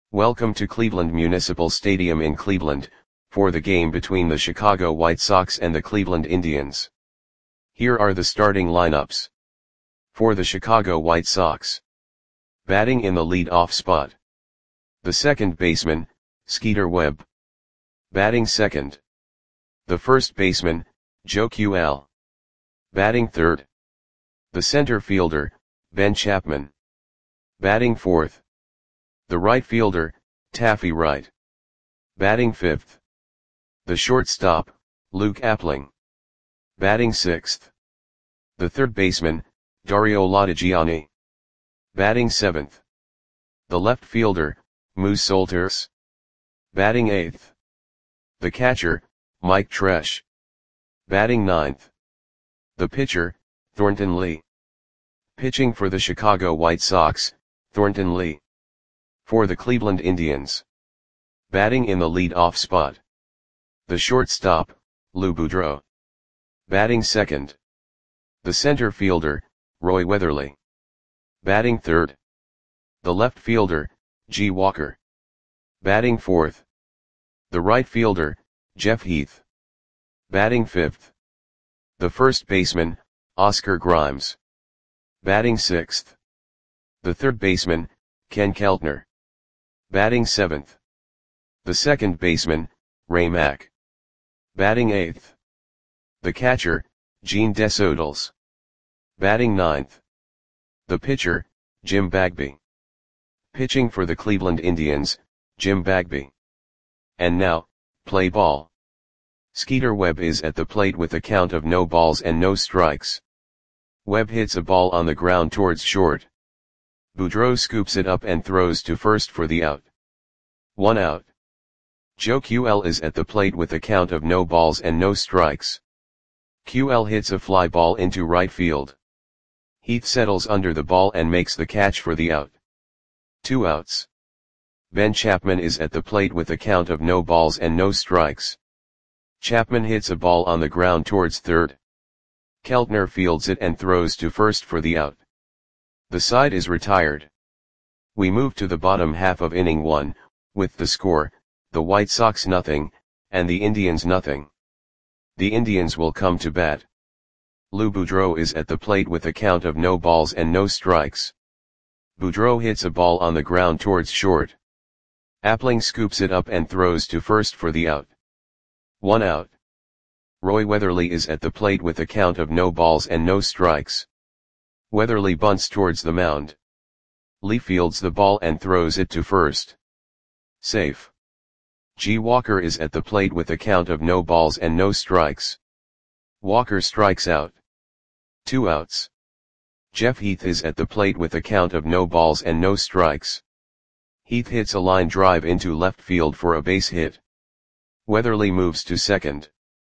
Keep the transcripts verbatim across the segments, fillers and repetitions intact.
Welcome to Cleveland Municipal Stadium in Cleveland, for the game between the Chicago White Sox and the Cleveland Indians. Here are the starting lineups. For the Chicago White Sox. Batting in the lead-off spot. The second baseman, Skeeter Webb. Batting second. The first baseman, Joe Q L. Batting third. The center fielder, Ben Chapman. Batting fourth. The right fielder, Taffy Wright. Batting fifth. The shortstop, Luke Appling. Batting sixth. The third baseman, Dario Lodigiani. Batting seventh. The left fielder, Moose Solters. Batting eighth. The catcher, Mike Tresh. Batting ninth. The pitcher, Thornton Lee. Pitching for the Chicago White Sox, Thornton Lee. For the Cleveland Indians. Batting in the lead-off spot. The shortstop, Lou Boudreau. Batting second. The center fielder, Roy Weatherly. Batting third. The left fielder, G. Walker. Batting fourth. The right fielder, Jeff Heath. Batting fifth. The first baseman, Oscar Grimes. Batting sixth. The third baseman, Ken Keltner. Batting seventh. The second baseman, Ray Mack. Batting eighth. The catcher, Gene Desodals. Batting ninth. The pitcher, Jim Bagby. Pitching for the Cleveland Indians, Jim Bagby. And now, play ball. Skeeter Webb is at the plate with a count of no balls and no strikes. Webb hits a ball on the ground towards short. Boudreau scoops it up and throws to first for the out. One out. Joe Q L is at the plate with a count of no balls and no strikes. Q L hits a fly ball into right field. Heath settles under the ball and makes the catch for the out. Two outs. Ben Chapman is at the plate with a count of no balls and no strikes. Chapman hits a ball on the ground towards third. Keltner fields it and throws to first for the out. The side is retired. We move to the bottom half of inning one, with the score, the White Sox nothing, and the Indians nothing. The Indians will come to bat. Lou Boudreau is at the plate with a count of no balls and no strikes. Boudreau hits a ball on the ground towards short. Appling scoops it up and throws to first for the out. One out. Roy Weatherly is at the plate with a count of no balls and no strikes. Weatherly bunts towards the mound. Lee fields the ball and throws it to first. Safe. G. Walker is at the plate with a count of no balls and no strikes. Walker strikes out. Two outs. Jeff Heath is at the plate with a count of no balls and no strikes. Heath hits a line drive into left field for a base hit. Weatherly moves to second.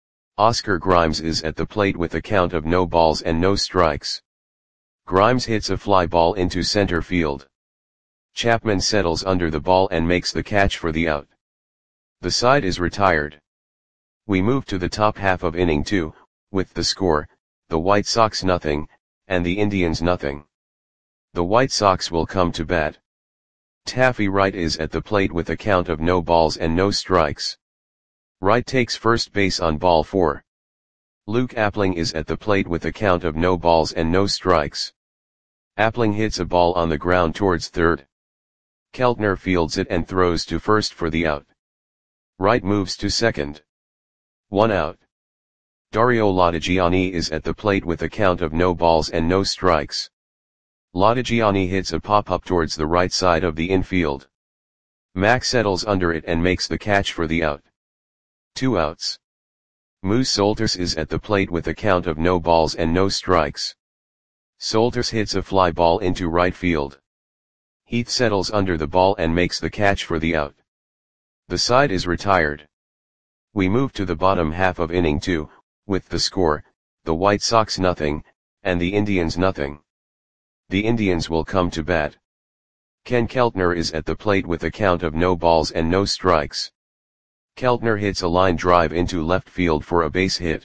Oscar Grimes is at the plate with a count of no balls and no strikes. Grimes hits a fly ball into center field. Chapman settles under the ball and makes the catch for the out. The side is retired. We move to the top half of inning two, with the score, the White Sox nothing, and the Indians nothing. The White Sox will come to bat. Taffy Wright is at the plate with a count of no balls and no strikes. Wright takes first base on ball four. Luke Appling is at the plate with a count of no balls and no strikes. Appling hits a ball on the ground towards third. Keltner fields it and throws to first for the out. Wright moves to second. One out. Dario Lodigiani is at the plate with a count of no balls and no strikes. Lodigiani hits a pop-up towards the right side of the infield. Mack settles under it and makes the catch for the out. Two outs. Moose Solters is at the plate with a count of no balls and no strikes. Solters hits a fly ball into right field. Heath settles under the ball and makes the catch for the out. The side is retired. We move to the bottom half of inning two, with the score, the White Sox nothing, and the Indians nothing. The Indians will come to bat. Ken Keltner is at the plate with a count of no balls and no strikes. Keltner hits a line drive into left field for a base hit.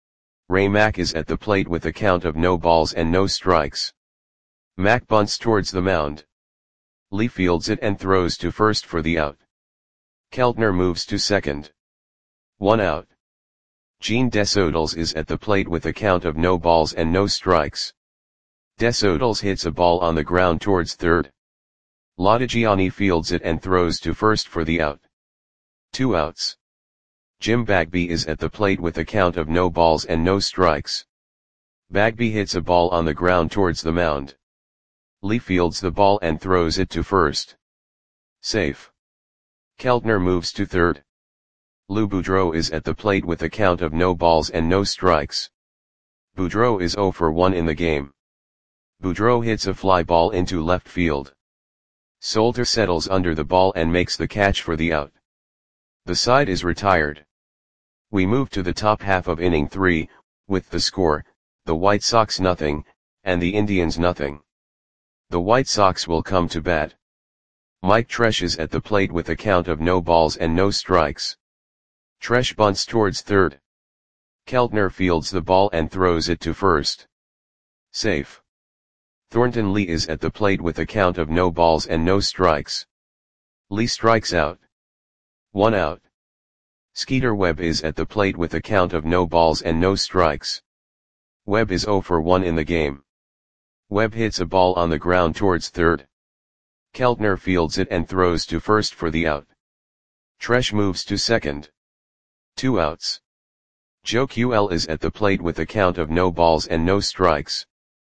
Ray Mack is at the plate with a count of no balls and no strikes. Mack bunts towards the mound. Lee fields it and throws to first for the out. Keltner moves to second. One out. Gene Desodals is at the plate with a count of no balls and no strikes. Desodals hits a ball on the ground towards third. Lodigiani fields it and throws to first for the out. Two outs. Jim Bagby is at the plate with a count of no balls and no strikes. Bagby hits a ball on the ground towards the mound. Lee fields the ball and throws it to first. Safe. Keltner moves to third. Lou Boudreau is at the plate with a count of no balls and no strikes. Boudreau is oh for one in the game. Boudreau hits a fly ball into left field. Solter settles under the ball and makes the catch for the out. The side is retired. We move to the top half of inning three, with the score, the White Sox nothing, and the Indians nothing. The White Sox will come to bat. Mike Tresh is at the plate with a count of no balls and no strikes. Tresh bunts towards third. Keltner fields the ball and throws it to first. Safe. Thornton Lee is at the plate with a count of no balls and no strikes. Lee strikes out. One out. Skeeter Webb is at the plate with a count of no balls and no strikes. Webb is oh for one in the game. Webb hits a ball on the ground towards third. Keltner fields it and throws to first for the out. Tresh moves to second. Two outs. Joe Q L is at the plate with a count of no balls and no strikes.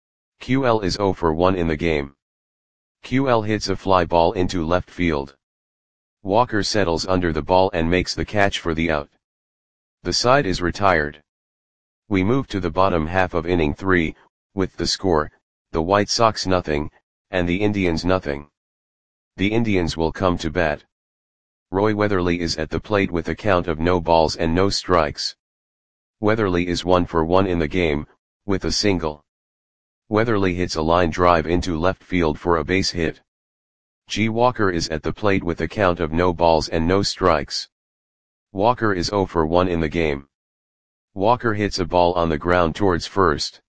Q L is oh for one in the game. Q L hits a fly ball into left field. Walker settles under the ball and makes the catch for the out. The side is retired. We move to the bottom half of inning three, with the score, the White Sox nothing, and the Indians nothing. The Indians will come to bat. Roy Weatherly is at the plate with a count of no balls and no strikes. Weatherly is one for one in the game, with a single. Weatherly hits a line drive into left field for a base hit. G. Walker is at the plate with a count of no balls and no strikes. Walker is oh for one in the game. Walker hits a ball on the ground towards first.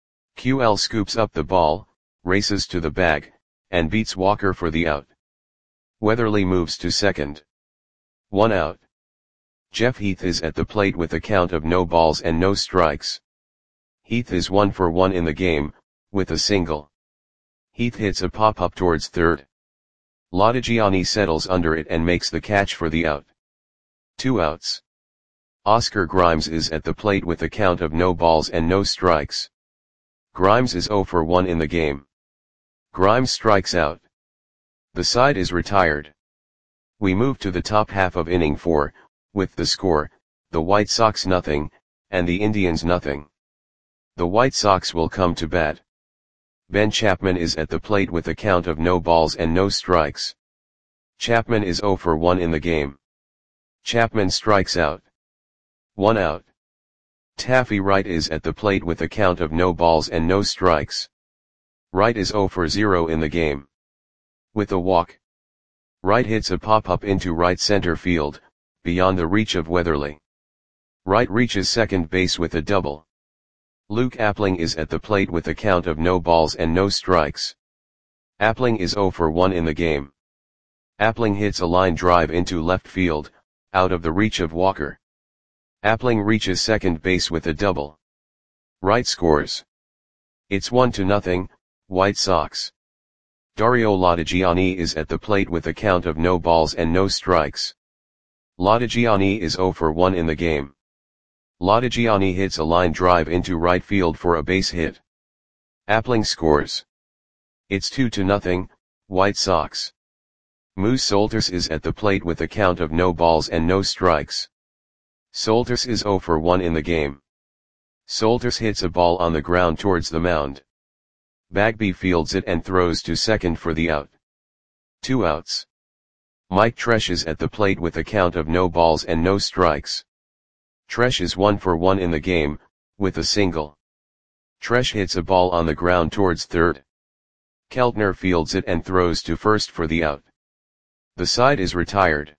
Q L scoops up the ball, races to the bag, and beats Walker for the out. Weatherly moves to second. One out. Jeff Heath is at the plate with a count of no balls and no strikes. Heath is one for one in the game, with a single. Heath hits a pop-up towards third. Lodigiani settles under it and makes the catch for the out. Two outs. Oscar Grimes is at the plate with a count of no balls and no strikes. Grimes is oh for one in the game. Grimes strikes out. The side is retired. We move to the top half of inning four, with the score, the White Sox nothing, and the Indians nothing. The White Sox will come to bat. Ben Chapman is at the plate with a count of no balls and no strikes. Chapman is oh for one in the game. Chapman strikes out. One out. Taffy Wright is at the plate with a count of no balls and no strikes. Wright is oh for zero in the game. With a walk. Wright hits a pop-up into right center field, beyond the reach of Weatherly. Wright reaches second base with a double. Luke Appling is at the plate with a count of no balls and no strikes. Appling is oh for one in the game. Appling hits a line drive into left field, out of the reach of Walker. Appling reaches second base with a double. Wright scores. It's one to nothing, White Sox. Dario Lodigiani is at the plate with a count of no balls and no strikes. Lodigiani is oh for one in the game. Lodigiani hits a line drive into right field for a base hit. Appling scores. It's two to nothing, White Sox. Moose Solters is at the plate with a count of no balls and no strikes. Solters is oh for one in the game. Solters hits a ball on the ground towards the mound. Bagby fields it and throws to second for the out. Two outs. Mike Tresh is at the plate with a count of no balls and no strikes. Tresh is one for one in the game, with a single. Tresh hits a ball on the ground towards third. Keltner fields it and throws to first for the out. The side is retired.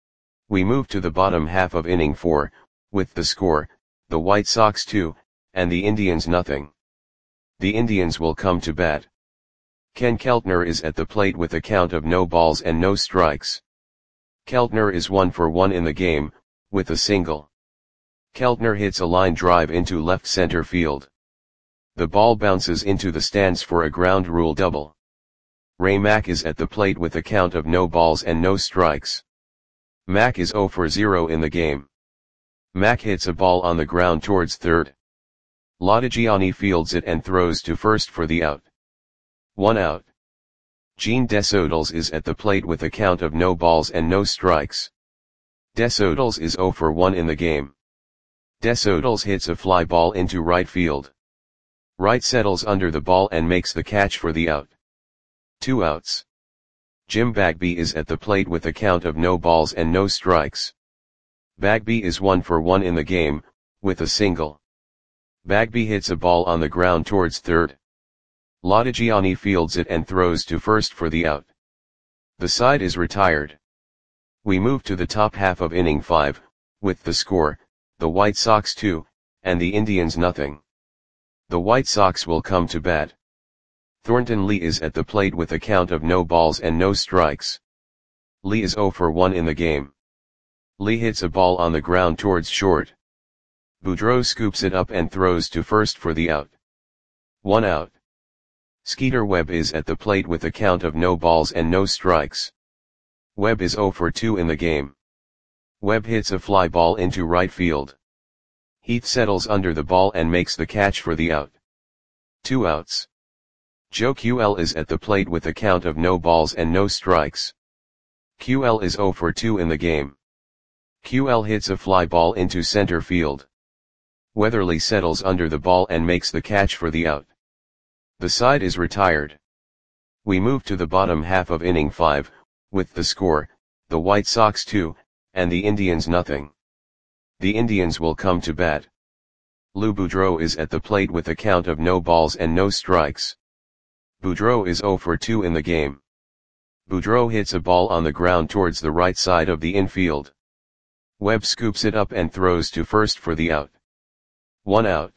We move to the bottom half of inning four, with the score, the White Sox two, and the Indians nothing. The Indians will come to bat. Ken Keltner is at the plate with a count of no balls and no strikes. Keltner is one for one in the game, with a single. Keltner hits a line drive into left center field. The ball bounces into the stands for a ground rule double. Ray Mack is at the plate with a count of no balls and no strikes. Mack is zero for zero in the game. Mack hits a ball on the ground towards third. Lodigiani fields it and throws to first for the out. One out. Gene Desodals is at the plate with a count of no balls and no strikes. Desodals is zero for one in the game. Desodals hits a fly ball into right field. Wright settles under the ball and makes the catch for the out. Two outs. Jim Bagby is at the plate with a count of no balls and no strikes. Bagby is one for one in the game, with a single. Bagby hits a ball on the ground towards third. Lodigiani fields it and throws to first for the out. The side is retired. We move to the top half of inning five, with the score, the White Sox two, and the Indians nothing. The White Sox will come to bat. Thornton Lee is at the plate with a count of no balls and no strikes. Lee is zero for one in the game. Lee hits a ball on the ground towards short. Boudreau scoops it up and throws to first for the out. One out. Skeeter Webb is at the plate with a count of no balls and no strikes. Webb is zero for two in the game. Webb hits a fly ball into right field. Heath settles under the ball and makes the catch for the out. Two outs. Joe Q L is at the plate with a count of no balls and no strikes. Q L is zero for two in the game. Q L hits a fly ball into center field. Weatherly settles under the ball and makes the catch for the out. The side is retired. We move to the bottom half of inning five, with the score, the White Sox two, and the Indians nothing. The Indians will come to bat. Lou Boudreau is at the plate with a count of no balls and no strikes. Boudreau is zero for two in the game. Boudreau hits a ball on the ground towards the right side of the infield. Webb scoops it up and throws to first for the out. One out.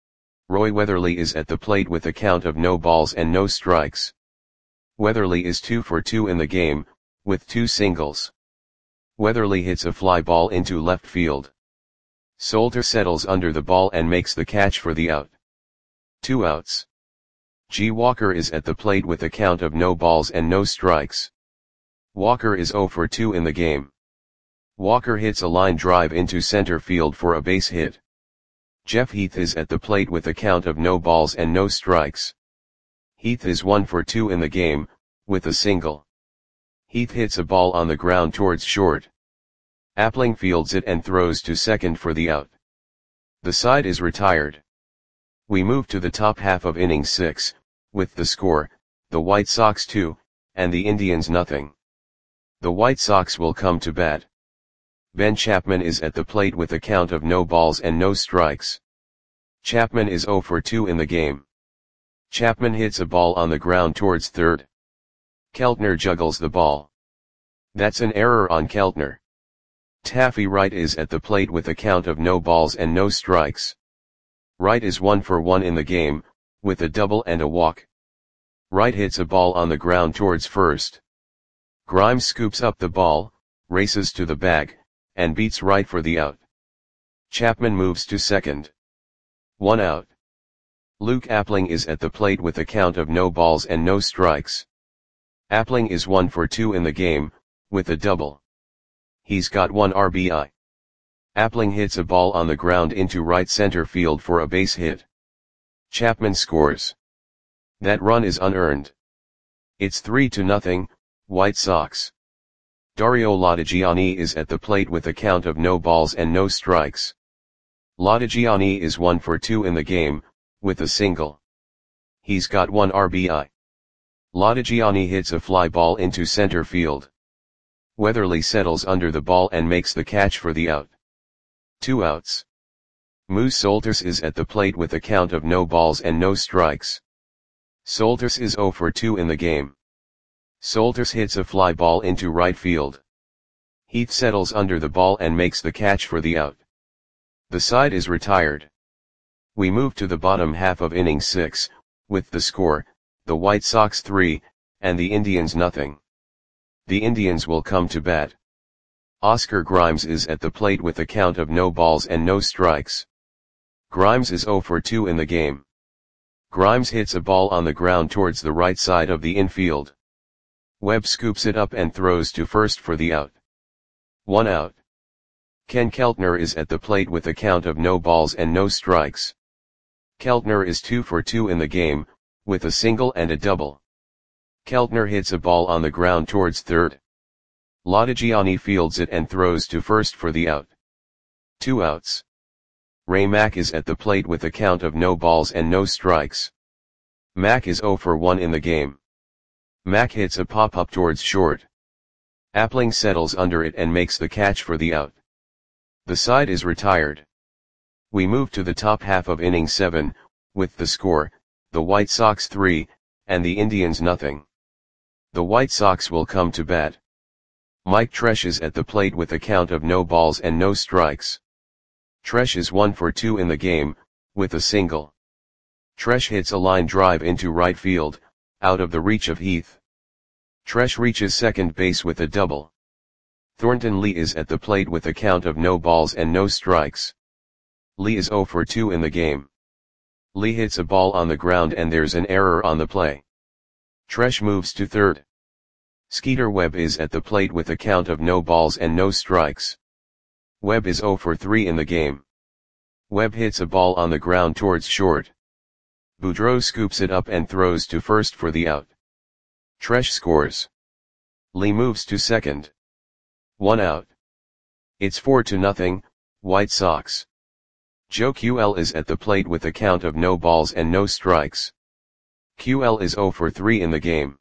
Roy Weatherly is at the plate with a count of no balls and no strikes. Weatherly is two for two in the game, with two singles. Weatherly hits a fly ball into left field. Solter settles under the ball and makes the catch for the out. Two outs. G. Walker is at the plate with a count of no balls and no strikes. Walker is zero for two in the game. Walker hits a line drive into center field for a base hit. Jeff Heath is at the plate with a count of no balls and no strikes. Heath is one for two in the game, with a single. Heath hits a ball on the ground towards short. Appling fields it and throws to second for the out. The side is retired. We move to the top half of inning six, with the score, the White Sox two, and the Indians nothing. The White Sox will come to bat. Ben Chapman is at the plate with a count of no balls and no strikes. Chapman is zero for two in the game. Chapman hits a ball on the ground towards third. Keltner juggles the ball. That's an error on Keltner. Taffy Wright is at the plate with a count of no balls and no strikes. Wright is one for one in the game, with a double and a walk. Wright hits a ball on the ground towards first. Grimes scoops up the ball, races to the bag, and beats Wright for the out. Chapman moves to second. One out. Luke Appling is at the plate with a count of no balls and no strikes. Appling is one for two in the game, with a double. He's got one R B I. Appling hits a ball on the ground into right center field for a base hit. Chapman scores. That run is unearned. It's three to nothing, White Sox. Dario Lodigiani is at the plate with a count of no balls and no strikes. Lodigiani is one for two in the game, with a single. He's got one R B I. Lodigiani hits a fly ball into center field. Weatherly settles under the ball and makes the catch for the out. Two outs. Moose Solters is at the plate with a count of no balls and no strikes. Solters is zero for two in the game. Solters hits a fly ball into right field. Heath settles under the ball and makes the catch for the out. The side is retired. We move to the bottom half of inning six, with the score, the White Sox three, and the Indians nothing. The Indians will come to bat. Oscar Grimes is at the plate with a count of no balls and no strikes. Grimes is zero for two in the game. Grimes hits a ball on the ground towards the right side of the infield. Webb scoops it up and throws to first for the out. One out. Ken Keltner is at the plate with a count of no balls and no strikes. Keltner is two for two in the game, with a single and a double. Keltner hits a ball on the ground towards third. Lodigiani fields it and throws to first for the out. Two outs. Ray Mack is at the plate with a count of no balls and no strikes. Mack is zero for one in the game. Mack hits a pop-up towards short. Appling settles under it and makes the catch for the out. The side is retired. We move to the top half of inning seven, with the score, the White Sox three, and the Indians nothing. The White Sox will come to bat. Mike Tresh is at the plate with a count of no balls and no strikes. Tresh is one for two in the game, with a single. Tresh hits a line drive into right field, out of the reach of Heath. Tresh reaches second base with a double. Thornton Lee is at the plate with a count of no balls and no strikes. Lee is zero for two in the game. Lee hits a ball on the ground and there's an error on the play. Tresh moves to third. Skeeter Webb is at the plate with a count of no balls and no strikes. Webb is zero for three in the game. Webb hits a ball on the ground towards short. Boudreau scoops it up and throws to first for the out. Tresh scores. Lee moves to second. One out. It's four to nothing, White Sox. Joe Q L is at the plate with a count of no balls and no strikes. Q L is zero for three in the game.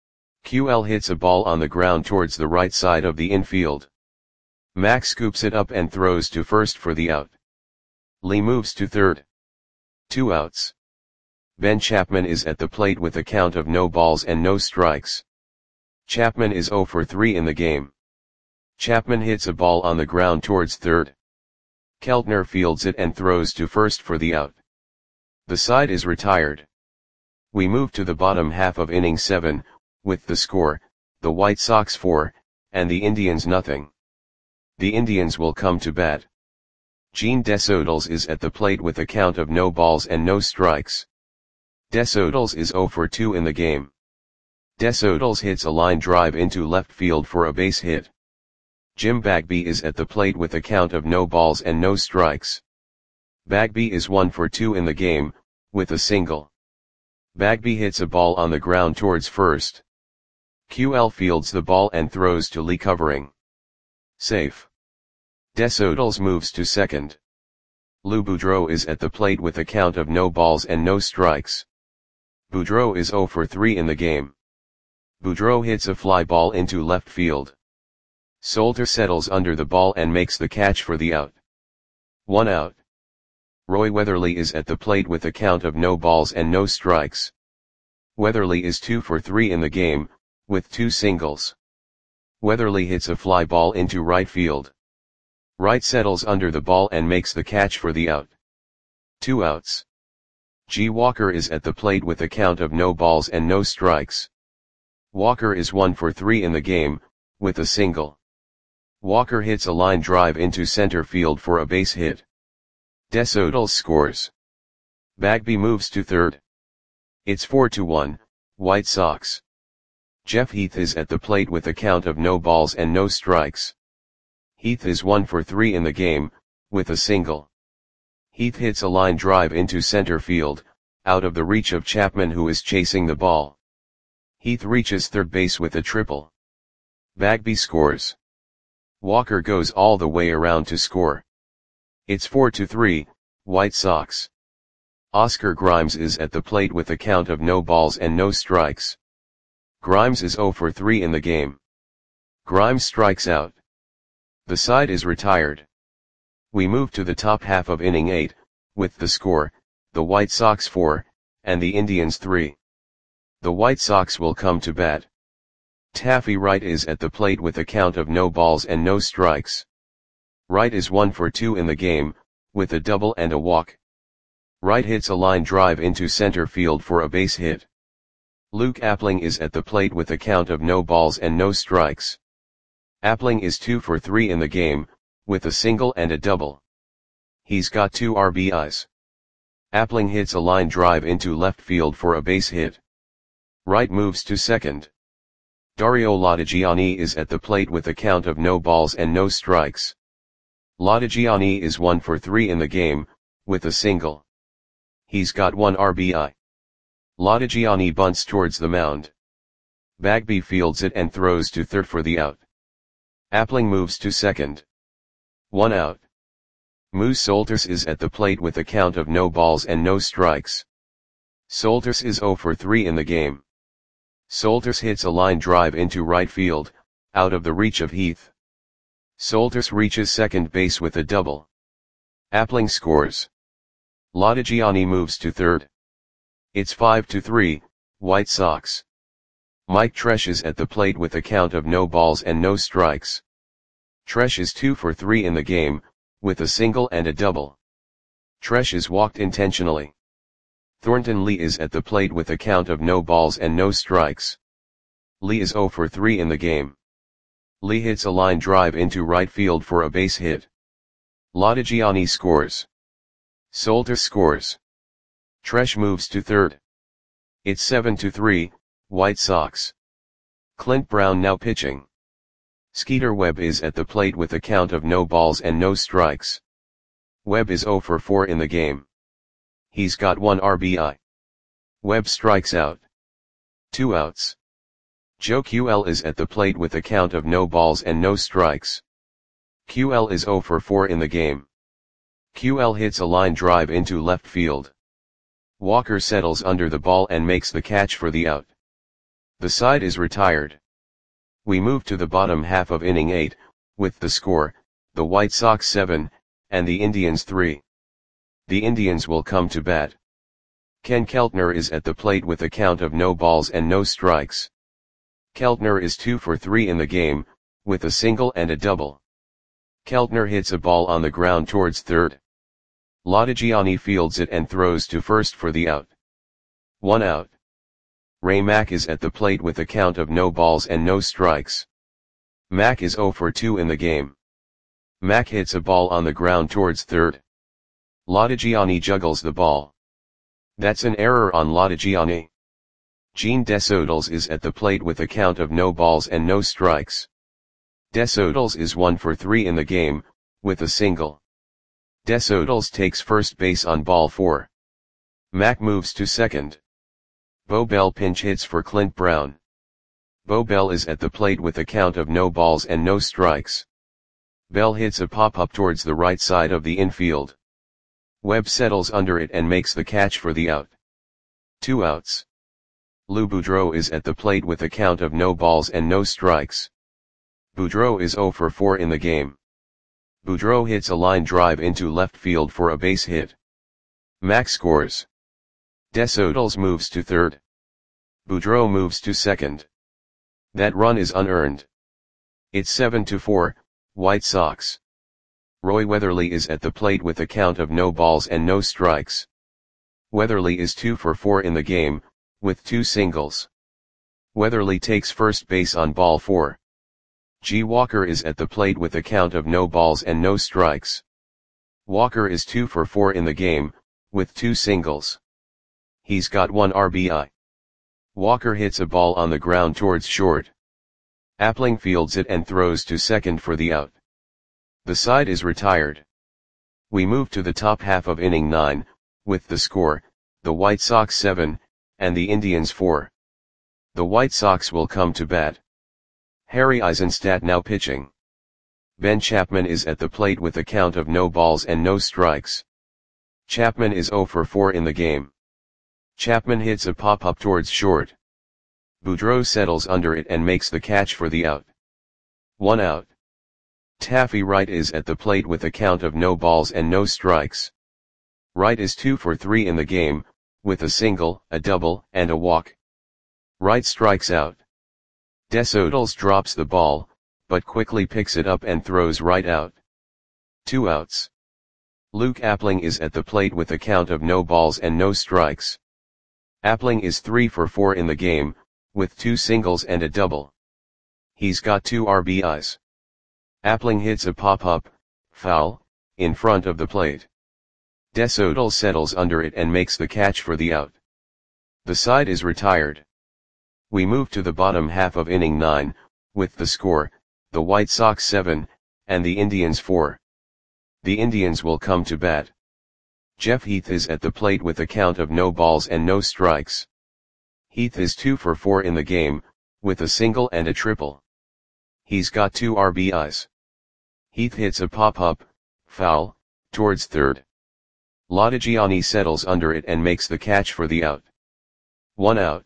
Q L hits a ball on the ground towards the right side of the infield. Mack scoops it up and throws to first for the out. Lee moves to third. Two outs. Ben Chapman is at the plate with a count of no balls and no strikes. Chapman is zero for three in the game. Chapman hits a ball on the ground towards third. Keltner fields it and throws to first for the out. The side is retired. We move to the bottom half of inning seven, with the score, the White Sox four, and the Indians nothing. The Indians will come to bat. Gene Desodals is at the plate with a count of no balls and no strikes. Desodals is zero for two in the game. Desodals hits a line drive into left field for a base hit. Jim Bagby is at the plate with a count of no balls and no strikes. Bagby is one for two in the game, with a single. Bagby hits a ball on the ground towards first. Q L fields the ball and throws to Lee covering. Safe. Desodals moves to second. Lou Boudreau is at the plate with a count of no balls and no strikes. Boudreau is zero for three in the game. Boudreau hits a fly ball into left field. Solter settles under the ball and makes the catch for the out. One out. Roy Weatherly is at the plate with a count of no balls and no strikes. Weatherly is two for three in the game, with two singles. Weatherly hits a fly ball into right field. Wright settles under the ball and makes the catch for the out. Two outs. G. Walker is at the plate with a count of no balls and no strikes. Walker is one for three in the game, with a single. Walker hits a line drive into center field for a base hit. Desodals scores. Bagby moves to third. It's four to one, White Sox. Jeff Heath is at the plate with a count of no balls and no strikes. Heath is one for three in the game, with a single. Heath hits a line drive into center field, out of the reach of Chapman who is chasing the ball. Heath reaches third base with a triple. Bagby scores. Walker goes all the way around to score. It's four to three, White Sox. Oscar Grimes is at the plate with a count of no balls and no strikes. Grimes is zero for three in the game. Grimes strikes out. The side is retired. We move to the top half of inning eight, with the score, the White Sox four, and the Indians three. The White Sox will come to bat. Taffy Wright is at the plate with a count of no balls and no strikes. Wright is one for two in the game, with a double and a walk. Wright hits a line drive into center field for a base hit. Luke Appling is at the plate with a count of no balls and no strikes. Appling is two for three in the game, with a single and a double. He's got two R B Is. Appling hits a line drive into left field for a base hit. Wright moves to second. Dario Lattagiani is at the plate with a count of no balls and no strikes. Lattagiani is one for three in the game, with a single. He's got one R B I. Lattagiani bunts towards the mound. Bagby fields it and throws to third for the out. Appling moves to second. One out. Moose Solters is at the plate with a count of no balls and no strikes. Solters is zero for three in the game. Solters hits a line drive into right field, out of the reach of Heath. Solters reaches second base with a double. Appling scores. Lattagiani moves to third. It's five to three, White Sox. Mike Tresh is at the plate with a count of no balls and no strikes. Tresh is two for three in the game, with a single and a double. Tresh is walked intentionally. Thornton Lee is at the plate with a count of no balls and no strikes. Lee is zero for three in the game. Lee hits a line drive into right field for a base hit. Lattagiani scores. Solters scores. Tresh moves to third. It's seven to three, White Sox. Clint Brown now pitching. Skeeter Webb is at the plate with a count of no balls and no strikes. Webb is zero for four in the game. He's got one R B I. Webb strikes out. Two outs. Joe Q L is at the plate with a count of no balls and no strikes. Q L is zero for four in the game. Q L hits a line drive into left field. Walker settles under the ball and makes the catch for the out. The side is retired. We move to the bottom half of inning eight, with the score, the White Sox seven, and the Indians three. The Indians will come to bat. Ken Keltner is at the plate with a count of no balls and no strikes. Keltner is two for three in the game, with a single and a double. Keltner hits a ball on the ground towards third. Lattagiani fields it and throws to first for the out. One out. Ray Mack is at the plate with a count of no balls and no strikes. Mack is zero for two in the game. Mack hits a ball on the ground towards third. Lattagiani juggles the ball. That's an error on Lattagiani. Gene Desodals is at the plate with a count of no balls and no strikes. Desodals is one for three in the game, with a single. Desodals takes first base on ball four. Mack moves to second. Bo Bell pinch hits for Clint Brown. Bo Bell is at the plate with a count of no balls and no strikes. Bell hits a pop-up towards the right side of the infield. Webb settles under it and makes the catch for the out. Two outs. Lou Boudreau is at the plate with a count of no balls and no strikes. Boudreau is zero for four in the game. Boudreau hits a line drive into left field for a base hit. Mack scores. Desodals moves to third. Boudreau moves to second. That run is unearned. It's seven to four, White Sox. Roy Weatherly is at the plate with a count of no balls and no strikes. Weatherly is two for four in the game, with two singles. Weatherly takes first base on ball four. G. Walker is at the plate with a count of no balls and no strikes. Walker is two for four in the game, with two singles. He's got one R B I. Walker hits a ball on the ground towards short. Appling fields it and throws to second for the out. The side is retired. We move to the top half of inning nine, with the score, the White Sox seven, and the Indians four. The White Sox will come to bat. Harry Eisenstadt now pitching. Ben Chapman is at the plate with a count of no balls and no strikes. Chapman is zero for four in the game. Chapman hits a pop-up towards short. Boudreau settles under it and makes the catch for the out. One out. Taffy Wright is at the plate with a count of no balls and no strikes. Wright is two for three in the game, with a single, a double, and a walk. Wright strikes out. Desodals drops the ball, but quickly picks it up and throws right out. Two outs. Luke Appling is at the plate with a count of no balls and no strikes. Appling is three for four in the game, with two singles and a double. He's got two R B Is. Appling hits a pop-up, foul, in front of the plate. Desodal settles under it and makes the catch for the out. The side is retired. We move to the bottom half of inning nine, with the score, the White Sox seven, and the Indians four. The Indians will come to bat. Jeff Heath is at the plate with a count of no balls and no strikes. Heath is two for four in the game, with a single and a triple. He's got two R B Is. Heath hits a pop-up, foul, towards third. Lodigiani settles under it and makes the catch for the out. One out.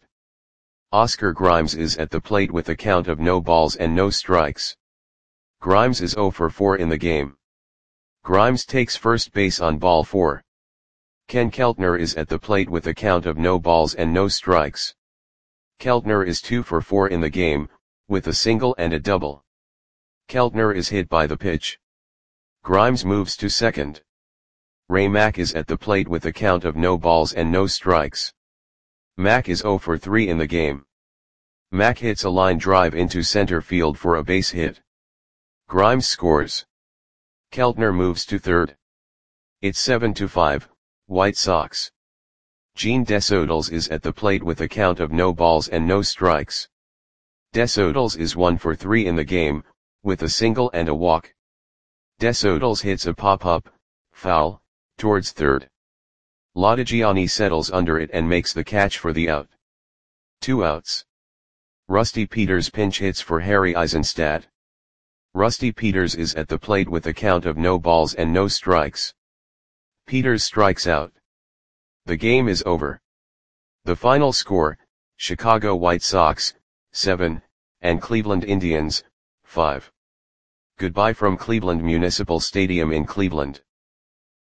Oscar Grimes is at the plate with a count of no balls and no strikes. Grimes is zero for four in the game. Grimes takes first base on ball four. Ken Keltner is at the plate with a count of no balls and no strikes. Keltner is two for four in the game, with a single and a double. Keltner is hit by the pitch. Grimes moves to second. Ray Mack is at the plate with a count of no balls and no strikes. Mack is zero for three in the game. Mack hits a line drive into center field for a base hit. Grimes scores. Keltner moves to third. It's seven to five, White Sox. Gene Desodals is at the plate with a count of no balls and no strikes. Desodals is one for three in the game, with a single and a walk. Desodals hits a pop-up, foul, towards third. Lodigiani settles under it and makes the catch for the out. Two outs. Rusty Peters pinch hits for Harry Eisenstadt. Rusty Peters is at the plate with a count of no balls and no strikes. Peters strikes out. The game is over. The final score, Chicago White Sox, seven, and Cleveland Indians, five. Goodbye from Cleveland Municipal Stadium in Cleveland.